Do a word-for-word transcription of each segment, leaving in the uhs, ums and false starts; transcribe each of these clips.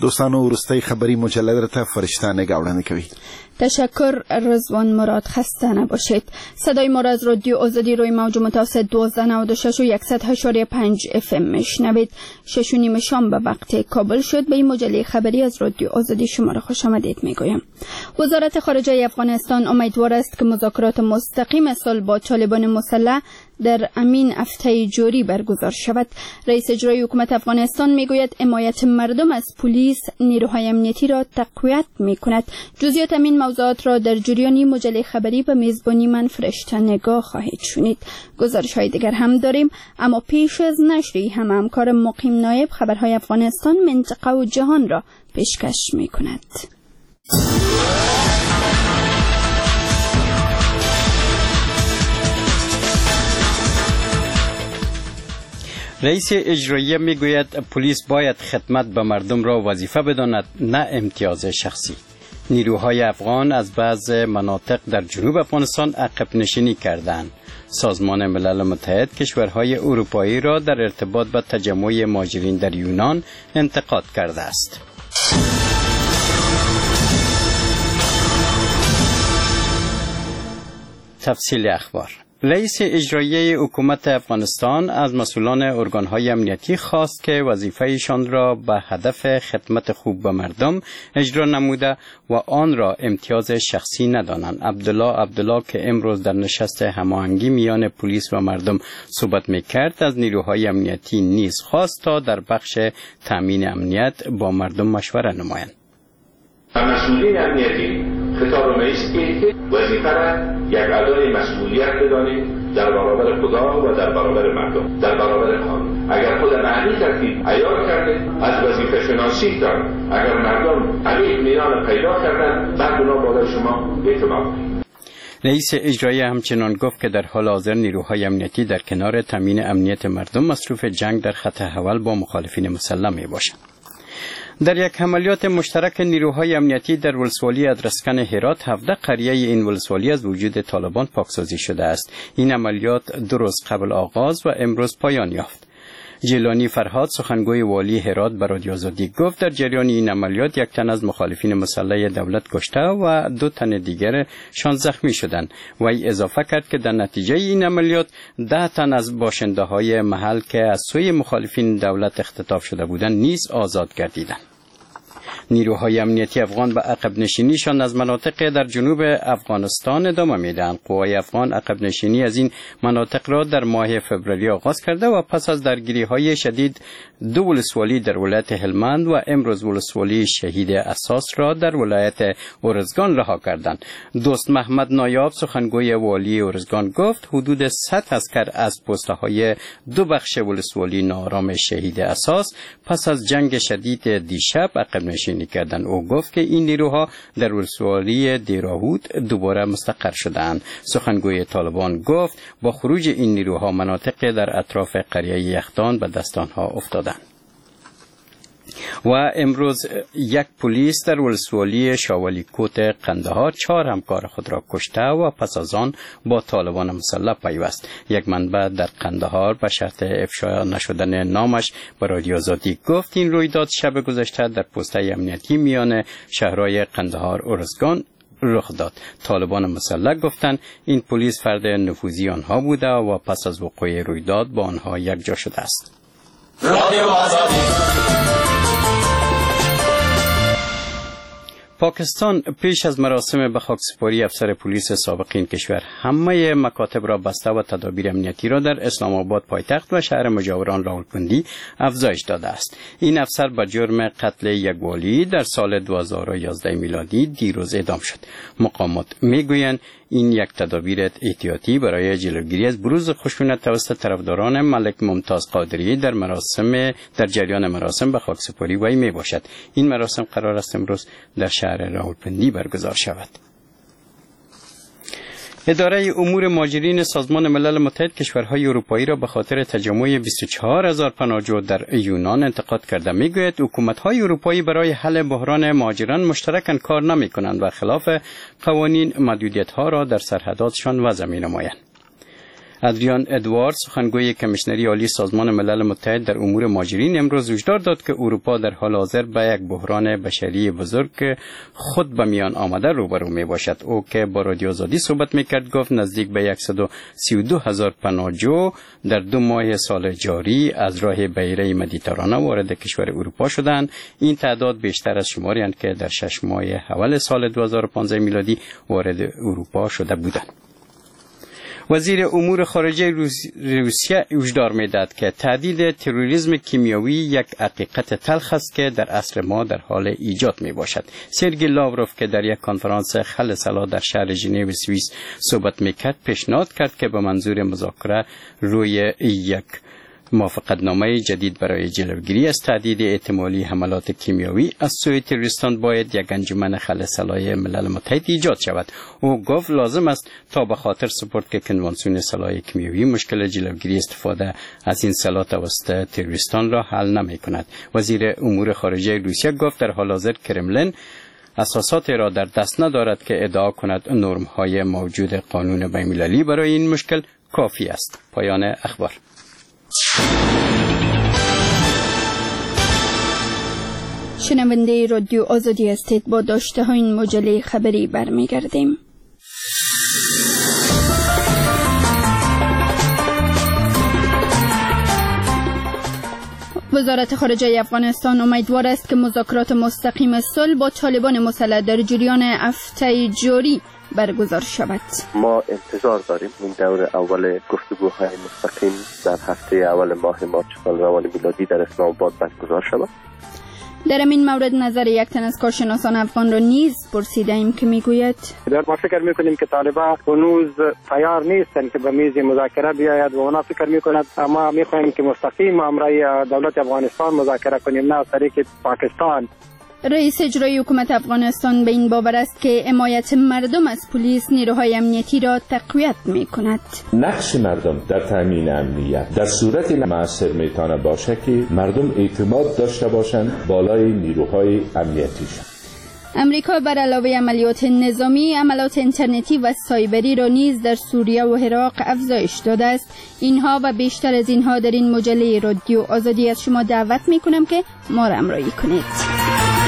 دوستانو وروستۍ خبری مجلد را ته فرشته نگاوړاندې کوي. تشکر رضوان مراد، خسته نباشید. صدای ما را از رادیو آزادی روی موج متوسط دوازده نود و شش و صد و پنج اف ام میشنوید. شش و نیم شام به وقت کابل شد. به این مجله خبری از رادیو آزادی شما را خوش آمدید میگویم. وزارت خارجه افغانستان امیدوار است که مذاکرات مستقیم صلح با طالبان مسلح در امین هفته جاری برگزار شود. رئیس اجرایی حکومت افغانستان میگوید حمایت مردم از پلیس نیروهای امنیتی را تقویت میکند. جزئیات این موضوعات را در جریان مجله خبری به میزبانی من فرشته نگاه خواهید شنید. گزارش های دیگر هم داریم، اما پیش از نشری هم همکار مقیم نایب خبرهای افغانستان منطقه و جهان را پیشکش میکند. رئیس اجرایی میگوید پلیس باید خدمت به مردم را وظیفه بداند، نه امتیاز شخصی. نیروهای افغان از بعض مناطق در جنوب افغانستان عقب نشینی کردند. سازمان ملل متحد کشورهای اروپایی را در ارتباط با تجمع مهاجرین در یونان انتقاد کرده است. تفصیل اخبار. رئیس اجرایی حکومت افغانستان از مسئولان ارگانهای امنیتی خواست که وظیفه‌شان را به هدف خدمت خوب به مردم اجرا نموده و آن را امتیاز شخصی ندانند. عبدالله عبدالله که امروز در نشست هماهنگی میان پلیس و مردم صحبت میکرد، از نیروهای امنیتی نیز خواست تا در بخش تامین امنیت با مردم مشوره نمایند. مسئولین امنیتی خطاب رئیس که وظیفه را یک ادای مسئولیت بدانید در برابر خدا و در برابر مردم، در برابر قانون. اگر خود معنی ترتیب عیار کرده از وظیفه شناسی دار، اگر مردم علیه میان پیدا کردن، بعد اونا بالای شما اعتماد کنید. رئیس اجرایی همچنان گفت که در حال حاضر نیروهای امنیتی در کنار تامین امنیت مردم مصروف جنگ در خط اول با مخالفین مسلح می باشند. در یک عملیات مشترک نیروهای امنیتی در ولسوالی ادرسکن هرات، هفده قریه این ولسوالی از وجود طالبان پاکسازی شده است. این عملیات دو روز قبل آغاز و امروز پایان یافت. جیلانی فرهاد سخنگوی والی هرات به رادیو آزادی گفت در جریان این عملیات یک تن از مخالفین مسلح دولت کشته و دو تن دیگر شان زخمی شدند. وی اضافه کرد که در نتیجه این عملیات ده تن از باشنده های محل که از سوی مخالفین دولت اختطاف شده بودند نیز آزاد گردیدند. نیروهای امنیتی افغان به عقب نشینیشان از مناطق در جنوب افغانستان ادامه میدهند. قوای افغان عقب نشینی از این مناطق را در ماه فوریه آغاز کرده و پس از درگیری‌های شدید دو ولسوالی در ولایت هلمند و امروز ولسوالی شهید اساس را در ولایت ارزگان رها کردند. دوست محمد نایاب سخنگوی والی ارزگان گفت حدود صد عسکر از پست‌های دو بخش ولسوالی ناآرام شهید اساس پس از جنگ شدید دیشب عقب نشینی کردند. او گفت که این نیروها در ولسوالی دیراهود دوباره مستقر شدند. سخنگوی طالبان گفت با خروج این نیروها مناطق در اطراف قریه یختان به دست آنها افتادند. و امروز یک پلیس در ولسوالی شاولی کوت قندهار چهار همکار خود را کشته و پس از آن با طالبان مسلح پیوست. یک منبع در قندهار به شرط افشا نشدن نامش به رادیو آزادی گفت این رویداد شب گذشته در پست امنیتی میان شهرهای قندهار و ارزگان رخ داد. طالبان مسلح گفتند این پلیس فرد نفوذی آنها بوده و پس از وقوع رویداد با آنها یک جا شده است. رادیو آزادی. پاکستان پیش از مراسم به خاکسپاری افسر پلیس سابق این کشور همه مکاتب را بسته و تدابیر امنیتی را در اسلام آباد پایتخت و شهر مجاوران راولپنڈی افزایش داده است. این افسر به جرم قتل یک والی در سال دو هزار و یازده میلادی دیروز اعدام شد. مقامات میگویند این یک تدابیر احتیاطی برای جلوگیری از بروز خشونت توسط طرفداران ملک ممتاز قادری در مراسم در جریان مراسم به خاکسپاری وی می باشد. این مراسم قرار است امروز در شهر راولپنڈی برگزار شود. اداره امور مهاجرین سازمان ملل متحد کشورهای اروپایی را به خاطر تجمع بیست و چهار هزار پناهجو در یونان انتقاد کرده. میگوید حکومت‌های اروپایی برای حل بحران مهاجران مشترکاً کار نمی‌کنند و خلاف قوانین محدودیت‌ها را در سرحداتشان وضع می‌نمایند. ادریان ادوارد سخنگوی کمیشنری عالی سازمان ملل متحد در امور مهاجرین امروز هشدار داد که اروپا در حال حاضر با یک بحران بشری بزرگ خود به میان آمده روبرو می باشد. او که با رادیو آزادی صحبت میکرد گفت نزدیک به صد و سی و دو هزار پناهجو در دو ماه سال جاری از راه بحیره مدیترانه وارد کشور اروپا شدند. این تعداد بیشتر از شماری است که در شش ماه اول سال دو هزار و پانزده میلادی وارد اروپا شده بودند. وزیر امور خارجه روسیه هشدار می‌دهد که تهدید تروریسم کیمیایی یک حقیقت تلخ است که در عصر ما در حال ایجاد میباشد. سرگئی لاوروف که در یک کنفرانس خل صلاح در شهر ژنو سوئیس صحبت میکرد پیشنهاد کرد که به منظور مذاکره روی یک موافقتنامه جدید برای جلوگیری از تهدید احتمالی حملات کیمیایی از سوی تروریستان باید یک انجمن خل صلاح ملل متحد ایجاد شود. او گفت لازم است تا به خاطر سپورت که کنوانسیون صلاح کیمیایی مشکل جلوگیری استفاده از این سلاح توسط تروریستان را حل نمی کند. وزیر امور خارجه روسیه گفت در حال حاضر کرملین اساسات را در دست ندارد که ادعا کند نرم های موجود قانون بین‌المللی برای این مشکل کافی است. پایان اخبار. شنونده رادیو آزادی هستید. با داشته ها این مجله خبری برمیگردیم. وزارت خارجه افغانستان امیدوار است که مذاکرات مستقیم صلح با طالبان مسلح در جریان هفته جاری برگزار شود. ما انتظار داریم این دور اول گفتگوهای مستقیم در هفته اول ماه مارچ سال روان میلادی در اسلام آباد برگزار شود. در این مورد نظر یک تن از کارشناسان افغان را نیز پرسیده ایم که میگوید در ما فکر میکنیم که طالبان هنوز تیار نیستن که به میز مذاکره بیاید و اونا فکر میکنند اما میخواهیم که مستقیم امرای دولت افغانستان مذاکره کنیم، نه از طریق پاکستان. رئیس اجرایی حکومت افغانستان به این باور است که حمایت مردم از پلیس نیروهای امنیتی را تقویت می کند. نقش مردم در تامین امنیت در صورت مؤثر میتونه باشه که مردم اعتماد داشته باشند بالای نیروهای امنیتیشان. امریکا بر علاوه عملیات نظامی، عملیات اینترنتی و سایبری را نیز در سوریه و عراق افزایش داده است. اینها و بیشتر از اینها در این مجله رادیو آزادی از شما دعوت می کنم که ما را همراهی کنید.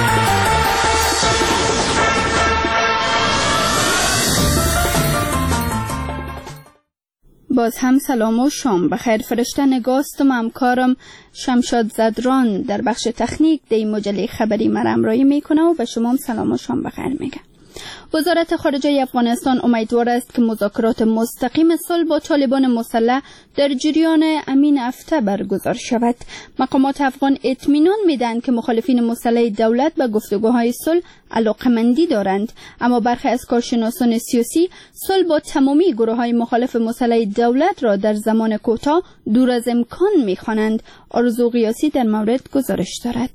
باز هم سلام و شام بخیر. فرشته نگاستم همکارم شمشاد زدران در بخش تکنیک دی مجله خبری مرا همراهی میکنه و به شما هم سلام و شام بخیر میگه. وزارت خارجه افغانستان امیدوار است که مذاکرات مستقیم صلح با طالبان مسلح در جریان امین هفته برگزار شود. مقامات افغان اطمینان میدهند که مخالفین مسلح دولت به گفتگوهای صلح علاقمندی دارند، اما برخی از کارشناسان سیاسی صلح با تمامی گروه‌های مخالف مسلح دولت را در زمان کوتاه دور از امکان می‌خوانند. آرزو قیاسی در مورد گزارش دارد.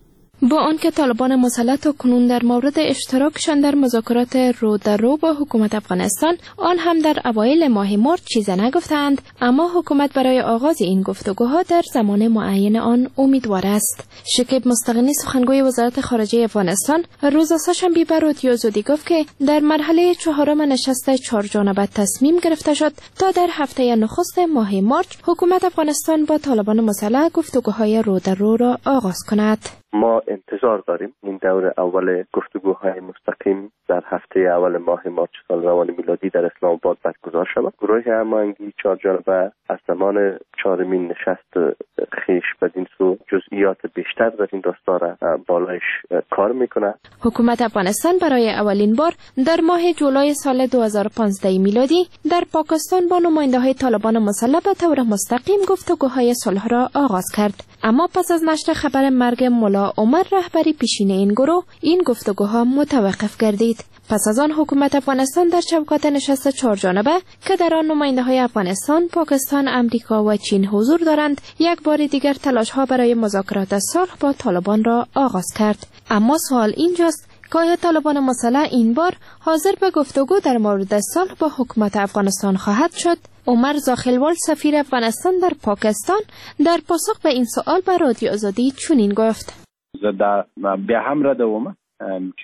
با آنکه طالبان مسلح تا کنون در مورد اشتراکشان در مذاکرات رو در رو با حکومت افغانستان آن هم در اوایل ماه مارچ چیزی نگفتند، اما حکومت برای آغاز این گفتگوها در زمان معین آن امیدوار است. شکیب مستغنی سخنگوی وزارت خارجه افغانستان روز سه‌شنبه به رادیو آزادی گفت که در مرحله چهارم نشست چهارجانبه تصمیم گرفته شد تا در هفته نخست ماه مارچ حکومت افغانستان با طالبان مسلح گفتگوهای رو در رو را آغاز کند. ما انتظار داریم این دور اول گفتگوهای مستقیم در هفته اول ماه مارچ سال روان میلادی در اسلام آباد برگزار شود. گروه هماهنگی چهارجانبه از زمان چهارمین نشست خیش بدین سو جزئیات بیشتر در این راستا را بالایش کار میکنه. حکومت افغانستان برای اولین بار در ماه جولای سال دو هزار و پانزده میلادی در پاکستان با نماینده‌های طالبان مسلح به طور مستقیم گفتگوهای صلح را آغاز کرد، اما پس از نشر خبر مرگ ملا عمر رهبری پیشین این گروه این گفتگوها متوقف گردید. پس از آن حکومت افغانستان در شبکات نشست چهارجانبه که در آن نماینده‌های افغانستان، پاکستان، امریکا و چین حضور دارند، یک بار دیگر تلاش‌ها برای مذاکرات صلح با طالبان را آغاز کرد. اما سوال اینجاست که آیا طالبان مسلح این بار حاضر به گفتگو در مورد صلح با حکومت افغانستان خواهد شد؟ عمر زاخلوال سفیر افغانستان در پاکستان در پاسخ به این سوال به رادیو آزادی چنین گفت: زه دا بیا هم ردوم چې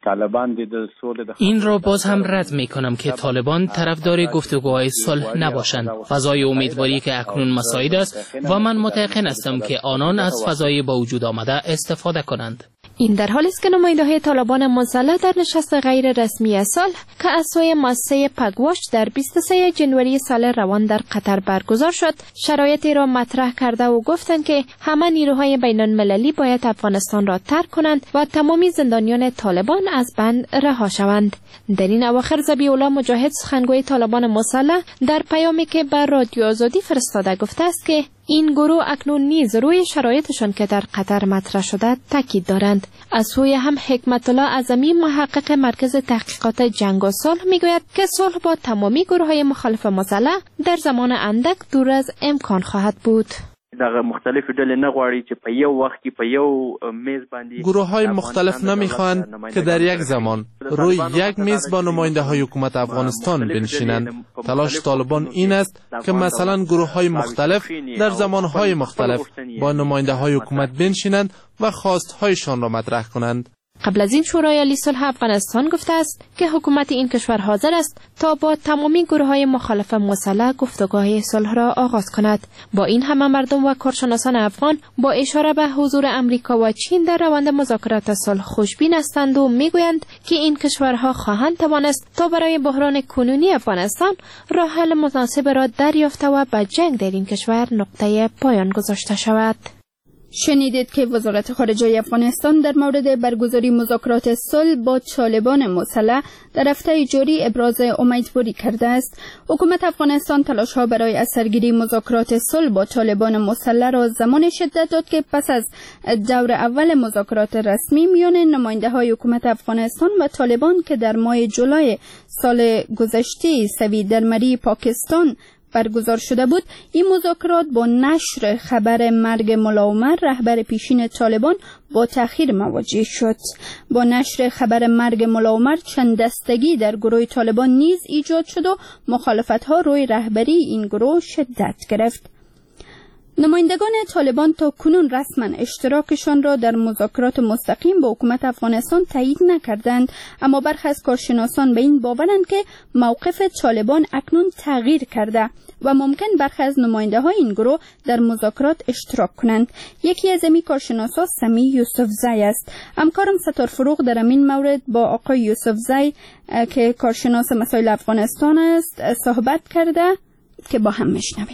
طالبان د صلح این را باز هم رد می کنم که طالبان طرفدار گفتگوهای صلح نباشند. فضای امیدواری که اکنون مساعد است و من متيقن هستم که آنان از فضای با وجود آمده استفاده کنند. این در حالی است که نماینده‌های طالبان مسلح در نشست غیر رسمی صلح که از سوی مؤسسه پگواش در بیست و سوم ژانویه سال روان در قطر برگزار شد، شرایطی را مطرح کرده و گفتند که همه نیروهای بین‌المللی باید افغانستان را ترک کنند و تمامی زندانیان طالبان از بند رها شوند. در این اواخر ذبیح الله مجاهد، سخنگوی طالبان مسلح، در پیامی که بر رادیو آزادی فرستاده گفته است که این گروه اکنون نیز روی شرایطشان که در قطر مطرح شده تاکید دارند. از سوی هم حکمت الله اعظمی، محقق مرکز تحقیقات جنگ و صلح، میگوید که صلح با تمامی گروه‌های مخالف مسلح در زمان اندک دور از امکان خواهد بود. دغه مختلف ډلې نه غواړي چې په یو وخت کې په یو میز باندې گروه‌های مختلف نمیخواهند که در یک زمان روی یک میز با نماینده‌های حکومت افغانستان بنشینند. تلاش طالبان این است که مثلا گروه‌های مختلف در زمانهای مختلف با نماینده‌های حکومت بنشینند و خواست‌هایشان را مطرح کنند. قبل از این شورای عالی صلح افغانستان گفته است که حکومت این کشور حاضر است تا با تمامی گروه‌های مخالف مسلح گفتگوهای صلح را آغاز کند. با این همه مردم و کارشناسان افغان با اشاره به حضور امریکا و چین در روند مذاکرات صلح خوشبین هستند و میگویند که این کشورها خواهند توانست تا برای بحران کنونی افغانستان راه حل مناسب را دریافته و به جنگ در این کشور نقطه پایان گذاشته شود. شنیدید که وزارت خارجه افغانستان در مورد برگزاری مذاکرات صلح با طالبان مسلح در هفته جاری ابراز امیدواری کرده است. حکومت افغانستان تلاش‌ها برای از سرگیری مذاکرات صلح با طالبان مسلح را زمان شدت داد که پس از دور اول مذاکرات رسمی میان نماینده‌های حکومت افغانستان و طالبان که در ماه جولای سال گذشته سوی در مری پاکستان برگزار شده بود، این مذاکرات با نشر خبر مرگ ملا عمر رهبر پیشین طالبان با تأخیر مواجه شد. با نشر خبر مرگ ملا عمر چند دستگی در گروه طالبان نیز ایجاد شد و مخالفت‌ها روی رهبری این گروه شدت گرفت. نمایندگان طالبان تا کنون رسما اشتراکشان را در مذاکرات مستقیم با حکومت افغانستان تایید نکردند، اما برخی از کارشناسان به این باورند که موقف طالبان اکنون تغییر کرده و ممکن برخی از نماینده‌های این گروه در مذاکرات اشتراک کنند. یکی از این کارشناسان سمی یوسفزی است. همکارم ستار فروغ در این مورد با آقای یوسفزی که کارشناس مسائل افغانستان است صحبت کرده که با هم میشنویم.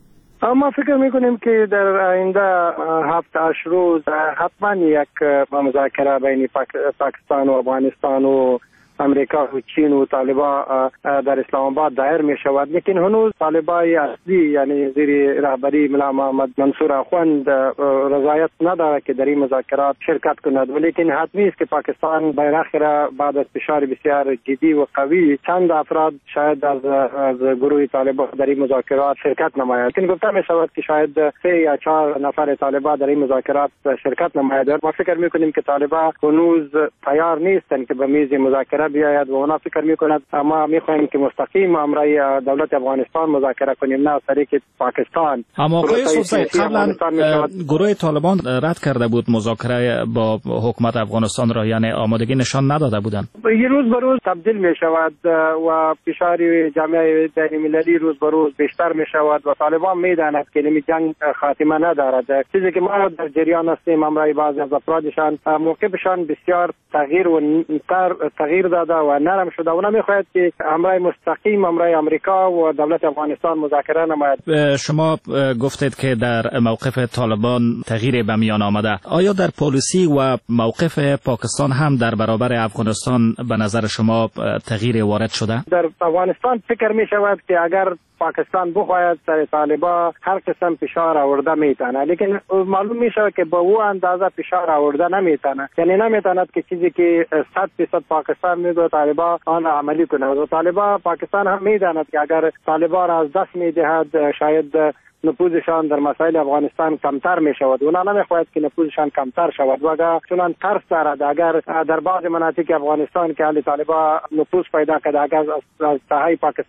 ما فکر میکنیم که در آینده هفت هشت روز حتما یک مذاکره بین پاکستان و افغانستان و امریکا و چین و طالبان در اسلام آباد دایر می شود، لیکن هنوز طالبای اصلی یعنی زیر رهبری ملا محمد منصور اخوند رضایت ندارد که در این مذاکرات شرکت کند، ولیکن حتمی است که پاکستان بالاخره بعد از فشار بسیار جدی و قوی چند افراد شاید از از گروه طالبان در این مذاکرات شرکت نماید. لیکن گفته می شود که شاید سه یا چهار نفر طالبان در این مذاکرات شرکت نماید. ما فکر می کنیم که طالبان هنوز تیار نیستند که به میز مذاکره بیاید و اونا فکر میکنند ما میخواهیم که مستقیم امرای دولت افغانستان مذاکره کنیم، نه طریق پاکستان. اما آقای صوفی قبلا گروه طالبان رد کرده بود مذاکره با حکومت افغانستان را، یعنی آمادگی نشان نداده بودند. این روز به روز تبدیل می شود و فشار جامعه بین‌المللی روز به روز بیشتر می شود و طالبان میداند که این جنگ خاتمه ندارد. چیزی که ما در جریان هستیم امرای بعضی از افرادشان موقفشان بسیار تغییر و تغییر داده و نرم شده و نمیخواهد که امرای مستقیم امرای امریکا و دولت افغانستان مذاکره نماید. شما گفتید که در موقف طالبان تغییر به میان آمده. آیا در پالیسی و موقف پاکستان هم در برابر افغانستان به نظر شما تغییر وارد شده؟ در افغانستان فکر می شود که اگر پاکستان بخواهد سر طالبان هر قسم فشار آورده میتونه، لیکن معلوم می شود که با او اندازه فشار آورده نمیتونه، یعنی نمیتونه که چیزی که صد درصد پاکستان میگه طالبان آن عملی کنه و طالبان پاکستان هم میداند که اگر طالبان از دست میدهد شاید نفوذشان در مسائل افغانستان کمتر می شود. اونا نمیخواهد که نفوذشان کمتر شود و اگر چنان ترس دارد اگر در بعض مناطق افغانستان که اهل طالبان نفوذ پیدا کرده اگر از تهای پاکستان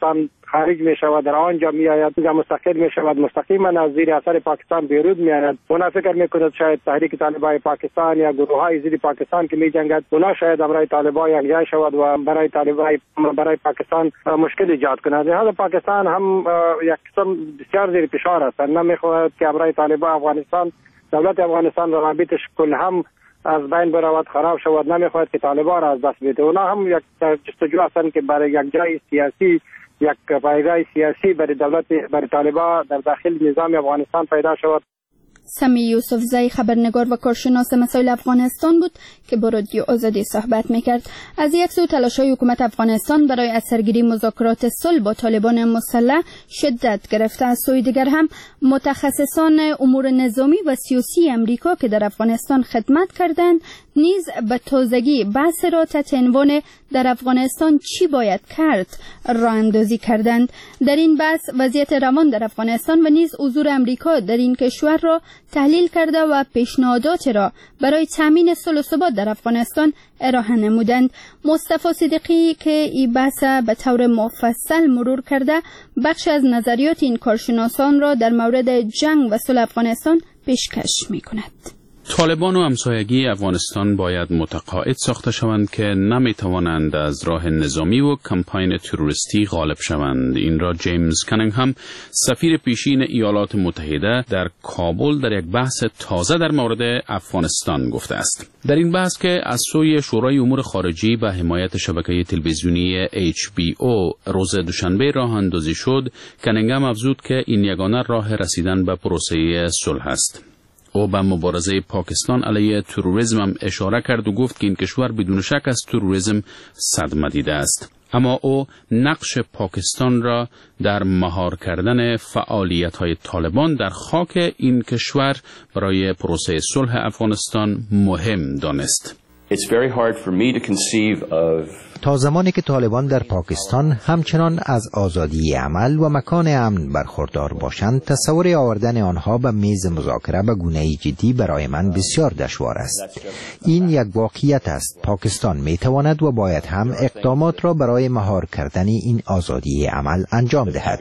خارج می شود در آنجا می آید اینجا مستقل می شود مستقیما از زیر اثر پاکستان بیرون می آید. اونا فکر می کند شاید تحریک طالبان پاکستان یا گروه های زیر پاکستان که می جنگد اونا شاید برای طالبان یکجا شود و برای طالبان برای پاکستان مشکل ایجاد کند. لذا پاکستان هم یک قسم بسیار زیر فشار است. نمیخواهد که برای طالبان افغانستان دولت افغانستان روابطش کل هم از بین برود خراب شود. نمیخواهد که طالبان را از دست بده. اونا هم یک جستجو هستند که برای یک جای سیاسی یک پایگاه سیاسی برای دولت برای طالبان در داخل نظام افغانستان پیدا شود. سمی یوسفزئی خبرنگار و کارشناس مسائل افغانستان بود که با رادیو آزادی صحبت میکرد. از یک سو تلاش‌های حکومت افغانستان برای از سرگیری مذاکرات صلح با طالبان مسلح شدت گرفته، از سوی دیگر هم متخصصان امور نظامی و سیاسی امریکا که در افغانستان خدمت کردند نیز به تازگی بحث را تحت عنوان در افغانستان چی باید کرد راه اندازی کردند. در این بحث وضعیت روان در افغانستان و نیز حضور امریکا در این کشور را تحلیل کرده و پیشنهادات را برای تامین صلح و ثبات در افغانستان ارائه نمودند. مصطفی صدیقی که این بحث به طور مفصل مرور کرده بخش از نظریات این کارشناسان را در مورد جنگ و صلح افغانستان پیشکش می‌کند. طالبان و همسایگی افغانستان باید متقاعد ساخته شوند که نمی توانند از راه نظامی و کمپاین تروریستی غالب شوند. این را جیمز کنینگهم سفیر پیشین ایالات متحده در کابل در یک بحث تازه در مورد افغانستان گفته است. در این بحث که از سوی شورای امور خارجی به حمایت شبکه تلویزیونی اچ بی او روز دوشنبه راه اندازی شد، کنینگهم افزود که این یگانه راه رسیدن به پروسه صلح است. او به مبارزه پاکستان علیه تروریسم هم اشاره کرد و گفت که این کشور بدون شک از تروریسم صدمه دیده است. اما او نقش پاکستان را در مهار کردن فعالیت‌های طالبان در خاک این کشور برای پروسه صلح افغانستان مهم دانست. It's very hard for me to conceive of تا زمانی که طالبان در پاکستان همچنان از آزادی عمل و مکان امن برخوردار باشند، تصور آوردن آنها به میز مذاکره به گونه‌ای جدی برای من بسیار دشوار است. این یک واقعیت است. پاکستان می تواند و باید هم اقدامات را برای مهار کردن این آزادی عمل انجام دهد.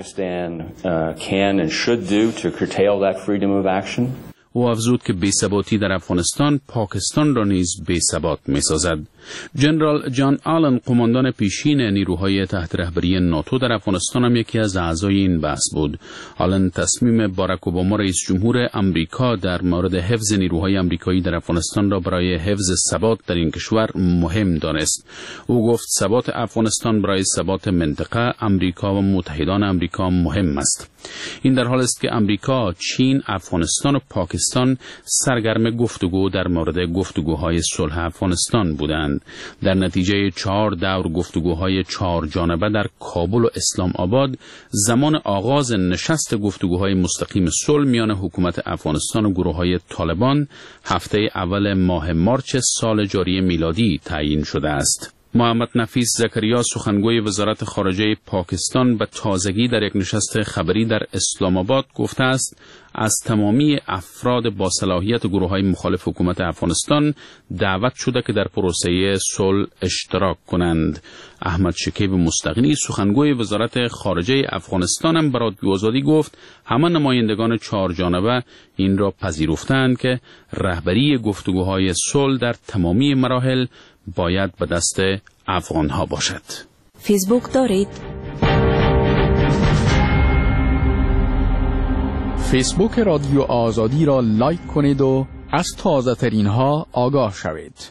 او افزود که بی‌ثباتی در افغانستان پاکستان را نیز بی‌ثبات می‌سازد. جنرال جان آلن، قماندان پیشین نیروهای تحت رهبری ناتو در افغانستان، هم یکی از اعضای این بحث بود. آلن تصمیم باراک اوباما رئیس جمهور آمریکا در مورد حفظ نیروهای آمریکایی در افغانستان را برای حفظ ثبات در این کشور مهم دانست. او گفت ثبات افغانستان برای ثبات منطقه، آمریکا و متحدان آمریکا مهم است. این در حالی است که آمریکا، چین، افغانستان و پاکستان سرگرم گفتگو در مورد گفتگوهای صلح افغانستان بودند. در نتیجه چهار دور گفتگوهای چهار جانبه در کابل و اسلام آباد، زمان آغاز نشست گفتگوهای مستقیم صلح میان حکومت افغانستان و گروه‌های طالبان هفته اول ماه مارچ سال جاری میلادی تعیین شده است. محمد نفیس زکریا، سخنگوی وزارت خارجه پاکستان، به تازگی در یک نشست خبری در اسلام آباد گفته است از تمامی افراد با صلاحیت گروه‌های مخالف حکومت افغانستان دعوت شده که در پروسه صلح اشتراک کنند. احمد شکیب مستقنی، سخنگوی وزارت خارجه افغانستان، هم به رادیو آزادی گفت همه نمایندگان چهار جانبه این را پذیرفتند که رهبری گفتگوهای صلح در تمامی مراحل باید به دست افغان‌ها باشد. فیسبوک دارید؟ فیسبوک رادیو آزادی را لایک کنید و از تازه ترین ها آگاه شوید.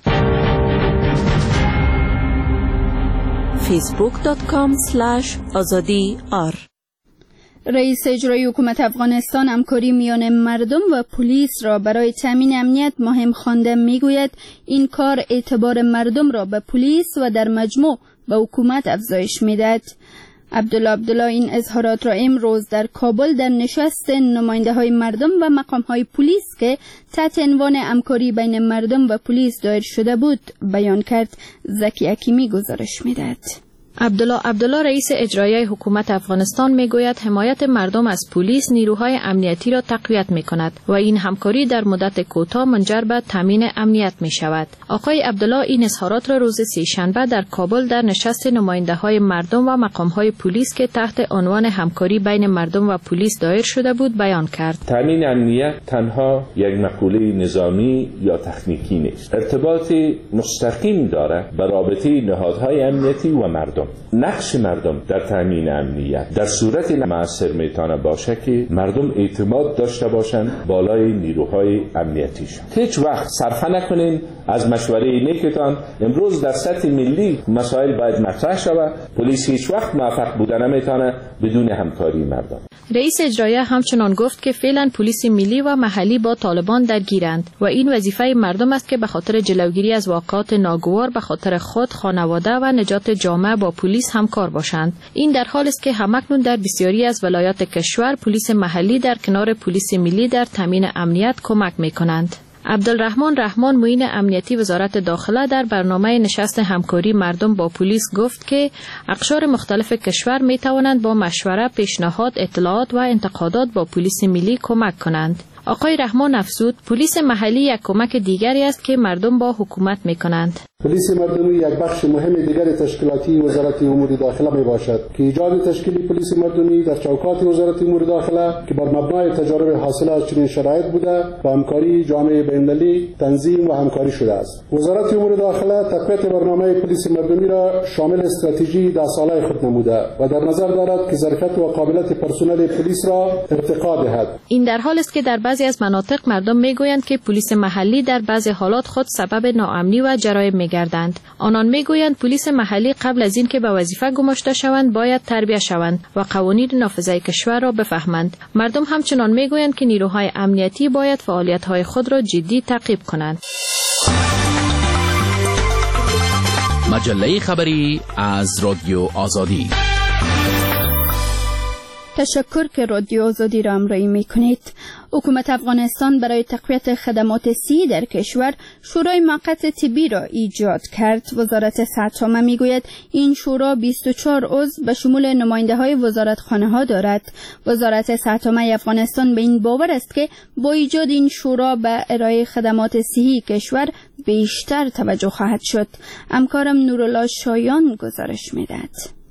فیسبوک دات کام اسلش آزادی آر. رئیس اجرایی حکومت افغانستان همکاری میان مردم و پلیس را برای تامین امنیت مهم خوانده. میگوید این کار اعتبار مردم را به پلیس و در مجموع به حکومت افزایش میدهد. عبدالله عبدالله این اظهارات را امروز در کابل در نشست نماینده های مردم و مقام های پلیس که تحت عنوان همکاری بین مردم و پلیس دایر شده بود بیان کرد. زکی حکیمی گزارش میدهد. عبدالله عبدالله رئیس اجرایی حکومت افغانستان میگوید حمایت مردم از پلیس نیروهای امنیتی را تقویت میکند و این همکاری در مدت کوتاه منجر به تامین امنیت می شود. آقای عبدالله این اظهارات را روز سه‌شنبه در کابل در نشست نماینده‌های مردم و مقام‌های پلیس که تحت عنوان همکاری بین مردم و پلیس دایر شده بود بیان کرد. تامین امنیت تنها یک مقوله نظامی یا تکنیکی نیست. ارتباط مستقیم دارد به رابطه نهادهای امنیتی و مردم. نقش مردم در تامین امنیت در صورت مؤثر میتونه باشه که مردم اعتماد داشته باشند بالای نیروهای امنیتیشون. هیچ وقت صرف نکنین از مشوره نیکتان. امروز در سطح ملی مسائل باید مطرح شود. پلیس هیچ وقت موفق بودن نمیتونه بدون همکاری مردم. رئیس اجرایی همچنان گفت که فعلا پلیس ملی و محلی با طالبان درگیرند و این وظیفه مردم است که به خاطر جلوگیری از واقعات ناگوار به خاطر خود، خانواده و نجات جامعه با پلیس همکار باشند. این در حالی است که همکنون در بسیاری از ولایات کشور پلیس محلی در کنار پلیس ملی در تامین امنیت کمک می‌کنند. عبدالرحمن رحمان معین امنیتی وزارت داخله در برنامه نشست همکاری مردم با پلیس گفت که اقشار مختلف کشور می توانند با مشوره، پیشنهاد، اطلاعات و انتقادات با پلیس ملی کمک کنند. آقای رحمان افزود پلیس محلی یک کمک دیگری است که مردم با حکومت می کنند. پلیس مردمی یک بخش مهم دیگر تشکیلاتی وزارت امور داخله می باشد که ایجاد تشکیل پلیس مردمی در چوکات وزارت امور داخله که بر مبنای تجارب حاصل از چنین شرایط بوده با همکاری جامعه بین‌المللی تنظیم و همکاری شده است. وزارت امور داخله تقویت برنامه پلیس مردمی را شامل استراتژی ده ساله خود نموده و در نظر دارد که ظرفیت و قابلیت پرسنل پلیس را ارتقا دهد. این در حالی است که در بعضی از مناطق مردم میگویند که پلیس محلی در بعضی حالات خود سبب ناامنی و جرایم میگردند. آنان میگویند پلیس محلی قبل از اینکه به وظیفه گماشته شوند باید تربیت شوند و قوانین نافذه کشور را بفهمند. مردم همچنان میگویند که نیروهای امنیتی باید فعالیت‌های خود را جدی تعقیب کنند. مجله خبری از رادیو آزادی. تشکر که رادیو آزادی را همراهی میکنید. حکومت افغانستان برای تقویت خدمات صحی در کشور شورای موقت طبی را ایجاد کرد. وزارت صحت عامه میگوید این شورا بیست و چهار عضو به شمول نماینده های وزارتخانه ها دارد. وزارت صحت عامه افغانستان به این باور است که با ایجاد این شورا به ارائه خدمات صحی کشور بیشتر توجه خواهد شد. همکارم نورالله شایان گزارش میدهد.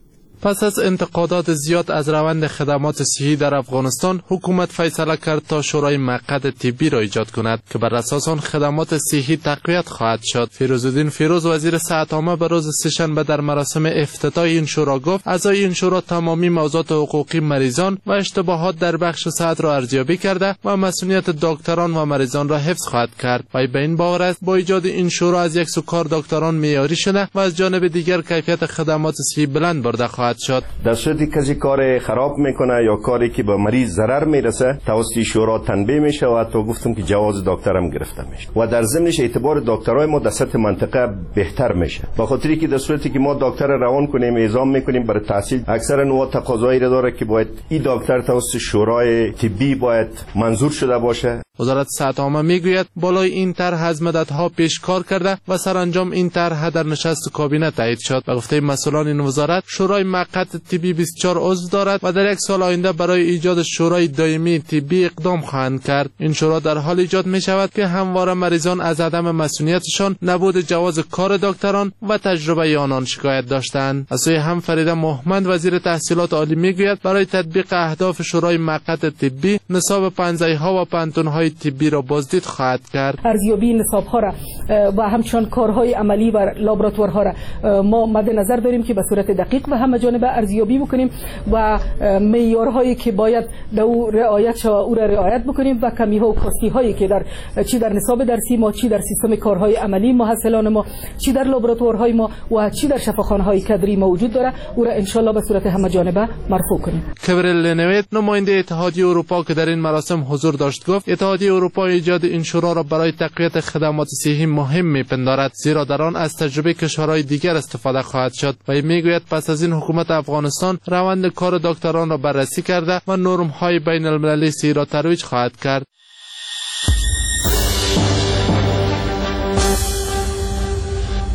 پس از انتقادات زیاد از روند خدمات صحی در افغانستان، حکومت فیصله کرد تا شورای موقت طبی را ایجاد کند که بر اساس آن خدمات صحی تقویت خواهد شد. فیروزالدین فیروز وزیر صحت عامه به روز سه‌شنبه در مراسم افتتاح این شورا گفت اعضای این شورا تمامی موضوعات حقوقی مریضان و اشتباهات در بخش صحت را ارزیابی کرده و مسئولیت دکتران و مریضان را حفظ خواهد کرد. و به این باور است با ایجاد این شورا از یک سو کار دکتران معیاری شده و از جانب دیگر کیفیت خدمات صحی بلند برده خواهد شد. در صورتی کسی کار خراب میکنه یا کاری که به مریض ضرر میرسه توسط شورا تنبیه میشه و حتی گفتم که جواز دکترم گرفته میشه و در ضمنش اعتبار دکترای ما در سطح منطقه بهتر میشه. به خاطری که در صورتی که ما دکتر روان کنیم اعزام میکنیم برای تحصیل اکثر نوع تقاضایی را داره که باید این دکتر توسط شورای طبی باید منظور شده باشه. وزارت صحت عامه میگوید بالای این طرح از مدتها پیش کار کرده و سرانجام این طرح در نشست کابینه تایید شد. به گفته مسئولان این وزارت شورای موقت طبی بیست و چهار عضو دارد و در یک سال آینده برای ایجاد شورای دائمی طبی اقدام خواهند کرد. این شورا در حال ایجاد می شود که همواره مریضان از عدم مسئولیتشان، نبود جواز کار دکتران و تجربه آنان شکایت داشتند. از سوی هم فریده محمد وزیر تحصیلات عالی میگوید برای تطبیق اهداف شورای موقت طبی نصاب پنزه‌ها و پانتون‌های طبی را بازدید خواهد کرد. ارزیابی نصاب‌ها را و همچنین کارهای عملی و لابراتوارها را ما مد نظر داریم که به صورت دقیق و همه جانبه ارزیابی بکنیم و معیارهایی که باید در او رعایت شود او را رعایت بکنیم و کمی‌ها و کاستی‌هایی که در چی در نصاب درسی ما، چی در سیستم کارهای عملی محصلان ما، چی در لابراتوارهای ما و چی در شفاخانه‌های کادری موجود داره او را ان شاء الله به صورت همه جانبه مرفوع کنیم. کبریل لنویت نماینده اتحادیه اروپا که در این مراسم حضور داشت گفت اتحادیه اروپا ایجاد این شورا را برای تقویت خدمات صحی مهم می‌پندارد زیرا در آن از تجربه کشورهای دیگر استفاده خواهد شد و میگوید پس از این حکومت افغانستان روند کار دکتران را بررسی کرده و نرم‌های بین المللی صحی را ترویج خواهد کرد.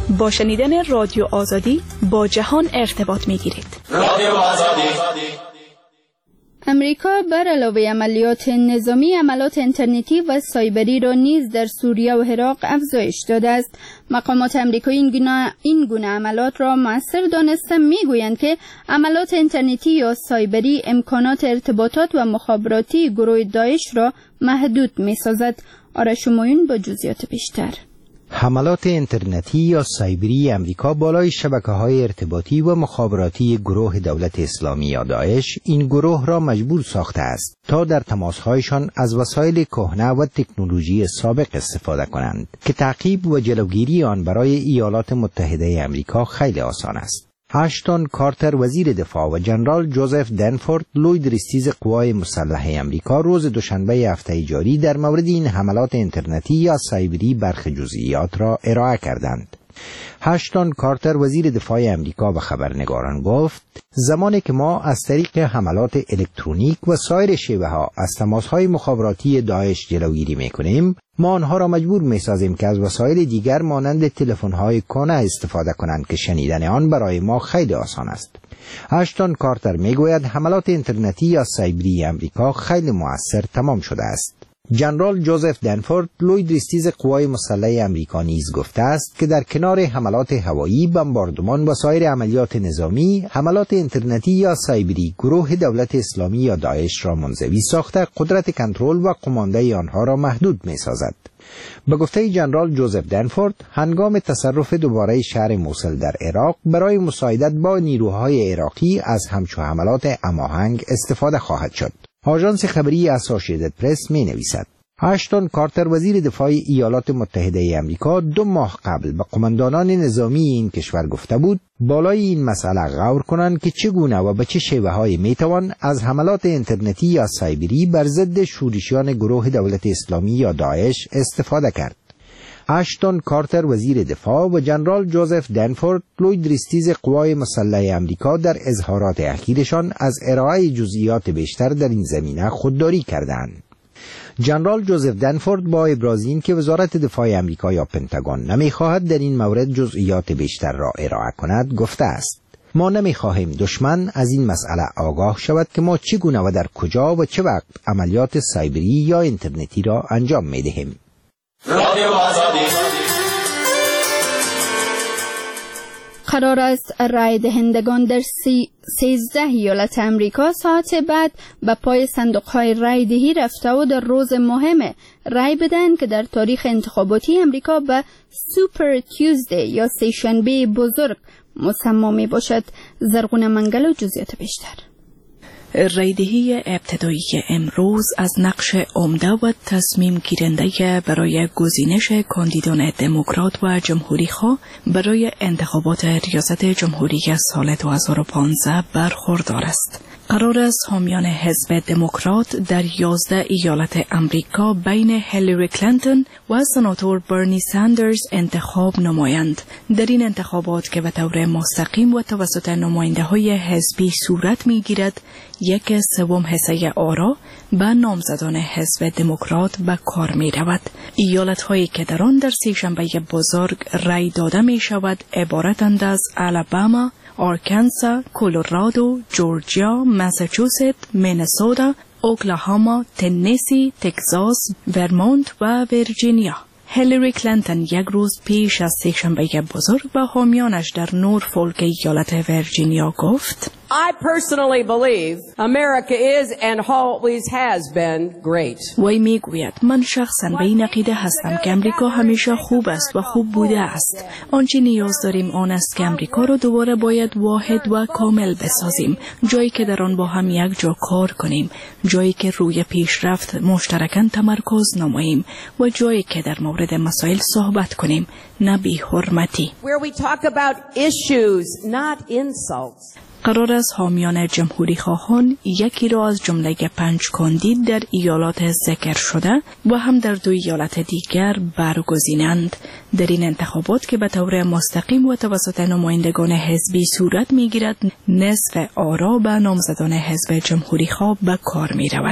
با شنیدن رادیو آزادی با جهان ارتباط میگیرید. رادیو آزادی. امریکا بر علاوه عملیات نظامی، عملیات اینترنتی و سایبری را نیز در سوریه و عراق افزایش داده است. مقامات امریکایی این گونه این گونه عملیات را مؤثر دانسته میگویند که عملیات اینترنتی یا سایبری امکانات ارتباطات و مخابراتی گروه داعش را محدود می‌سازد. آرش موین با جزئیات بیشتر. حملات اینترنتی یا سایبری امریکا بالای شبکه‌های ارتباطی و مخابراتی گروه دولت اسلامی یا داعش این گروه را مجبور ساخته است تا در تماس‌هایشان از وسایل کهنه و تکنولوژی سابق استفاده کنند که تعقیب و جلوگیری آن برای ایالات متحده امریکا خیلی آسان است. اشتون کارتر وزیر دفاع و جنرال جوزف دنفورد لوی درستیز قوای مسلح امریکا روز دوشنبه هفته جاری در مورد این حملات اینترنتی یا سایبری برخی جزئیات را ارائه کردند. اشتون کارتر وزیر دفاع امریکا و خبرنگاران گفت زمانی که ما از طریق حملات الکترونیک و سایر شیوه ها از تماس‌های مخابراتی داعش جلوگیری می‌کنیم، ما آنها را مجبور می‌سازیم که از وسایل دیگر مانند تلفن‌های کهنه استفاده کنند که شنیدن آن برای ما خیلی آسان است. اشتون کارتر میگوید حملات اینترنتی یا سایبری امریکا خیلی مؤثر تمام شده است. جنرال جوزف دنفورد لوی درستیز قوای مسلح امریکا نیز گفته است که در کنار حملات هوایی، بمباردمان و سایر عملیات نظامی، حملات اینترنتی یا سایبری گروه دولت اسلامی یا داعش را منزوی ساخته قدرت کنترل و قمانده آنها را محدود می‌سازد. به گفته جنرال جوزف دنفورد، هنگام تصرف دوباره شهر موصل در عراق برای مساعدت با نیروهای عراقی از همچو حملات هماهنگ استفاده خواهد شد. آژانس خبری اسوسییتد پرس می نویسد اشتون کارتر وزیر دفاع ایالات متحده امریکا دو ماه قبل به قماندانان نظامی این کشور گفته بود بالای این مسئله غور کنند که چگونه و به چه شیوه‌هایی میتوان از حملات اینترنتی یا سایبری بر ضد شورشیان گروه دولت اسلامی یا داعش استفاده کرد. اشتون کارتر وزیر دفاع و جنرال جوزف دنفورد لوی درستیز قوای مسلح امریکا در اظهارات اخیرشان از ارائه جزئیات بیشتر در این زمینه خودداری کردند. جنرال جوزف دنفورد با ابراز این که وزارت دفاع امریکا یا پنتاگون نمیخواهد در این مورد جزئیات بیشتر را ارائه کند گفته است ما نمیخواهیم دشمن از این مسئله آگاه شود که ما چگونه و در کجا و چه وقت عملیات سایبری یا اینترنتی را انجام میدهیم. رادیو آزادی. قرار است رای دهندگان در سی سیزده ایالت امریکا ساعت بعد به پای صندوق‌های رای دهی رفته و در روز مهم رای بدهند که در تاریخ انتخاباتی امریکا به سوپر تیوزدی یا سه‌شنبه بزرگ مسمی می باشد. زرغون منگل و جزئیات بیشتر. رایدهی ابتدایی امروز از نقش عمده و تصمیم گیرنده برای گزینش کاندیدان دموکرات و جمهوری‌خواه برای انتخابات ریاست جمهوری سال دو هزار و پانزده برخوردار است. قرار است حامیان حزب دموکرات در یازده ایالت امریکا بین هیلاری کلینتون و سناتور برنی ساندرز انتخاب نمایند. در این انتخابات که به طور مستقیم و توسط نماینده‌های حزبی صورت می‌گیرد، یک سوم حصه آرا به نامزدان حزب دموکرات به کار می رود. ایالت هایی که در آن در سه‌شنبه بزرگ رای داده می شود عبارتند از آلاباما، آرکانسا، کلرادو، جورجیا، ماساچوست، مینسوتا، اوکلاهاما، تنسی، تگزاس، ورمونت و ویرجینیا. هیلاری کلینتون یک روز پیش از سه‌شنبه بزرگ به حامیانش در نورفولک ایالت ویرجینیا گفت: I personally believe America is and always has been great. وی میگوید من شخصا به این عقیده هستم که امریکا همیشه خوب است و خوب بوده است. آنچه نیاز داریم آن است که امریکا را دوباره باید واحد و کامل بسازیم، جایی که در آن با هم یک جا کار کنیم، جایی که روی پیشرفت مشترکاً تمرکز نماییم و جایی که در مورد مسائل صحبت کنیم، نه بی‌حرمتی. Where we talk about issues, not insults. قرار است حامیان جمهوری خواهان یکی را از جمله پنج کاندید در ایالات ذکر شده و هم در دو ایالت دیگر برگزینند. در این انتخابات که به طور مستقیم و توسط نمایندگان حزبی صورت می‌گیرد، نصف آرا به نامزدان حزب جمهوری خواه به کار می رود.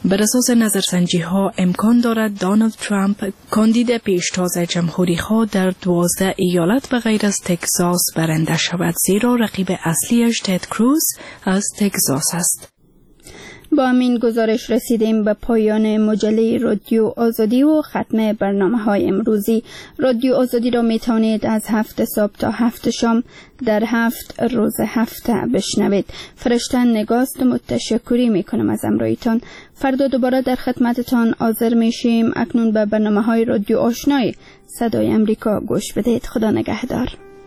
بر اساس نظرسنجی ها امکان دارد دونالد ترامپ کاندید پیشتاز جمهوری خواه در دوازده ایالت به غیر از تگزاس برنده شود، زیرا رقیب اصلیش تد کروز از تگزاس است. با همین گزارش رسیدیم به پایان مجله رادیو آزادی و ختم برنامه های امروزی. رادیو آزادی را می توانید از هفت صبح تا هفت شام در هفت روز هفته بشنوید. فرشتن نگاست متشکری می کنم از امرویتان. فردا دوباره در خدمتتان حاضر می شیم. اکنون به برنامه های رادیو آشنای صدای امریکا گوش بدید. خدا نگهدار.